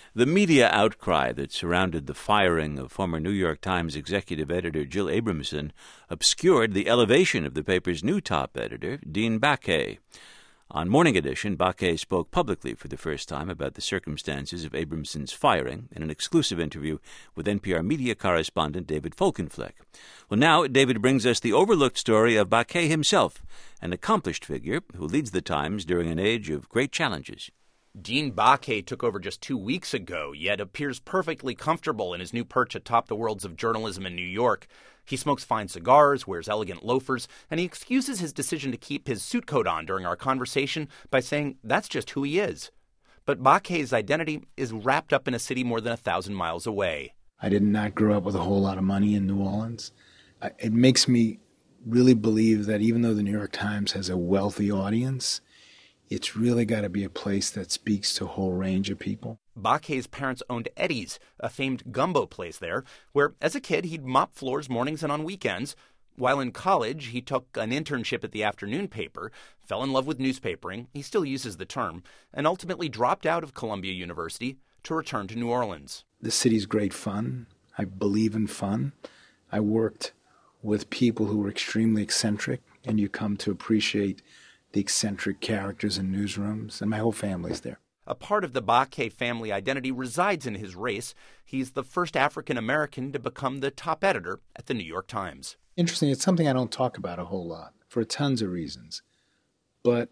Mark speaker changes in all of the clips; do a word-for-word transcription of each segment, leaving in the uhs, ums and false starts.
Speaker 1: The media outcry that surrounded the firing of former New York Times executive editor Jill Abramson obscured the elevation of the paper's new top editor, Dean Baquet. On Morning Edition, Baquet spoke publicly for the first time about the circumstances of Abramson's firing in an exclusive interview with N P R media correspondent David Folkenflik. Well, now David brings us the overlooked story of Baquet himself, an accomplished figure who leads the Times during an age of great challenges.
Speaker 2: Dean Baquet took over just two weeks ago, yet appears perfectly comfortable in his new perch atop the worlds of journalism in New York. He smokes fine cigars, wears elegant loafers, and he excuses his decision to keep his suit coat on during our conversation by saying that's just who he is. But Baquet's identity is wrapped up in a city more than a thousand miles away.
Speaker 3: I did not grow up with a whole lot of money in New Orleans. It makes me really believe that even though the New York Times has a wealthy audience, it's really got to be a place that speaks to a whole range of people.
Speaker 2: Baquet's parents owned Eddie's, a famed gumbo place there, where as a kid he'd mop floors mornings and on weekends. While in college, he took an internship at the afternoon paper, fell in love with newspapering, he still uses the term, and ultimately dropped out of Columbia University to return to New Orleans.
Speaker 3: The city's great fun. I believe in fun. I worked with people who were extremely eccentric, and you come to appreciate the eccentric characters in newsrooms, and my whole family's there.
Speaker 2: A part of the Baquet family identity resides in his race. He's the first African-American to become the top editor at the New York Times.
Speaker 3: Interesting, it's something I don't talk about a whole lot for tons of reasons, but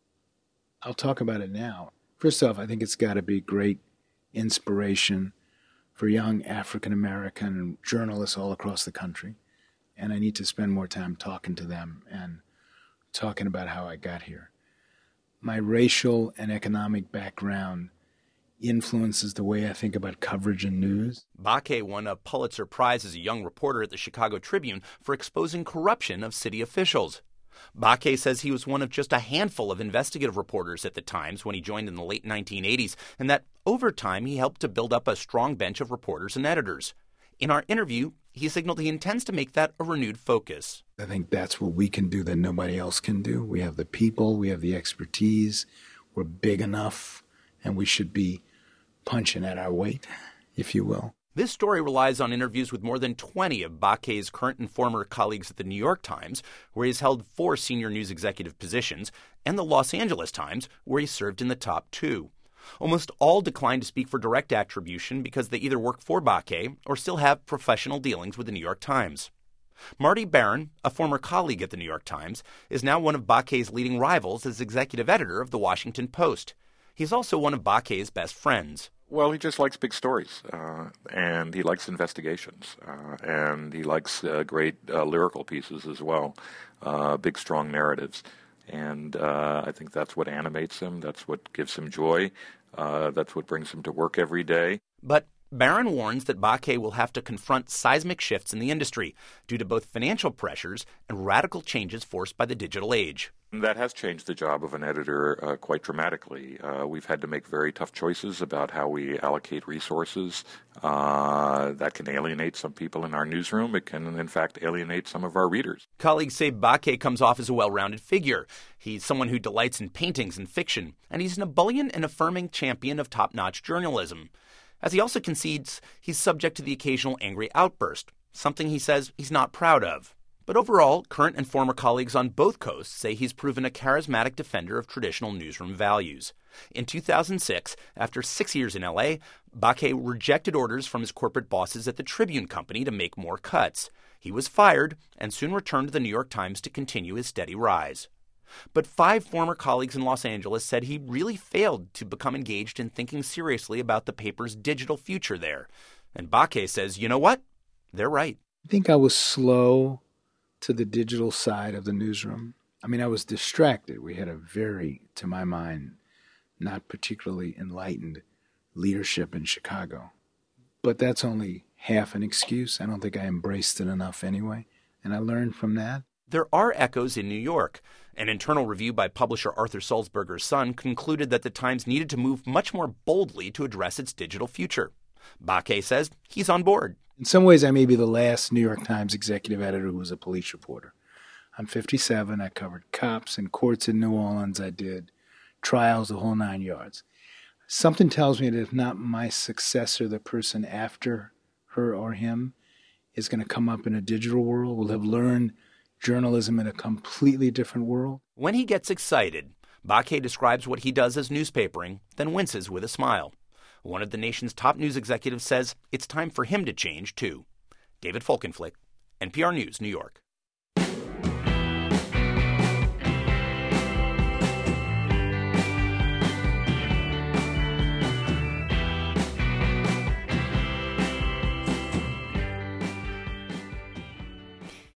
Speaker 3: I'll talk about it now. First off, I think it's got to be great inspiration for young African-American journalists all across the country, and I need to spend more time talking to them and talking about how I got here. My racial and economic background influences the way I think about coverage and news.
Speaker 2: Baquet won a Pulitzer Prize as a young reporter at the Chicago Tribune for exposing corruption of city officials. Baquet says he was one of just a handful of investigative reporters at the Times when he joined in the late nineteen eighties, and that over time he helped to build up a strong bench of reporters and editors. In our interview, he signaled he intends to make that a renewed focus.
Speaker 3: I think that's what we can do that nobody else can do. We have the people, we have the expertise, we're big enough, and we should be punching at our weight, if you will.
Speaker 2: This story relies on interviews with more than twenty of Baquet's current and former colleagues at the New York Times, where he's held four senior news executive positions, and the Los Angeles Times, where he served in the top two. Almost all declined to speak for direct attribution because they either work for Baquet or still have professional dealings with the New York Times. Marty Baron, a former colleague at the New York Times, is now one of Baquet's leading rivals as executive editor of the Washington Post. He's also one of Baquet's best friends.
Speaker 4: Well, he just likes big stories, uh, and he likes investigations, uh, and he likes uh, great uh, lyrical pieces as well, uh, big, strong narratives. And uh, I think that's what animates him. That's what gives him joy. Uh, that's what brings him to work every day.
Speaker 2: But Baron warns that Baquet will have to confront seismic shifts in the industry due to both financial pressures and radical changes forced by the digital age.
Speaker 4: That has changed the job of an editor uh, quite dramatically. Uh, we've had to make very tough choices about how we allocate resources. Uh, that can alienate some people in our newsroom. It can, in fact, alienate some of our readers.
Speaker 2: Colleagues say Baquet comes off as a well-rounded figure. He's someone who delights in paintings and fiction, and he's an ebullient and affirming champion of top-notch journalism. As he also concedes, he's subject to the occasional angry outburst, something he says he's not proud of. But overall, current and former colleagues on both coasts say he's proven a charismatic defender of traditional newsroom values. In two thousand six, after six years in L A, Baquet rejected orders from his corporate bosses at the Tribune Company to make more cuts. He was fired and soon returned to the New York Times to continue his steady rise. But five former colleagues in Los Angeles said he really failed to become engaged in thinking seriously about the paper's digital future there. And Baquet says, you know what? They're right.
Speaker 3: I think I was slow to the digital side of the newsroom. I mean, I was distracted. We had a very, to my mind, not particularly enlightened leadership in Chicago. But that's only half an excuse. I don't think I embraced it enough anyway. And I learned from that.
Speaker 2: There are echoes in New York. An internal review by publisher Arthur Sulzberger's son concluded that the Times needed to move much more boldly to address its digital future. Baquet says he's on board.
Speaker 3: In some ways, I may be the last New York Times executive editor who was a police reporter. I'm fifty-seven. I covered cops and courts in New Orleans. I did trials, the whole nine yards. something tells me that if not my successor, the person after her or him is going to come up in a digital world, will have learned journalism in a completely different world.
Speaker 2: When he gets excited, Baquet describes what he does as newspapering, then winces with a smile. One of the nation's top news executives says it's time for him to change, too. David Folkenflik, N P R News, New York.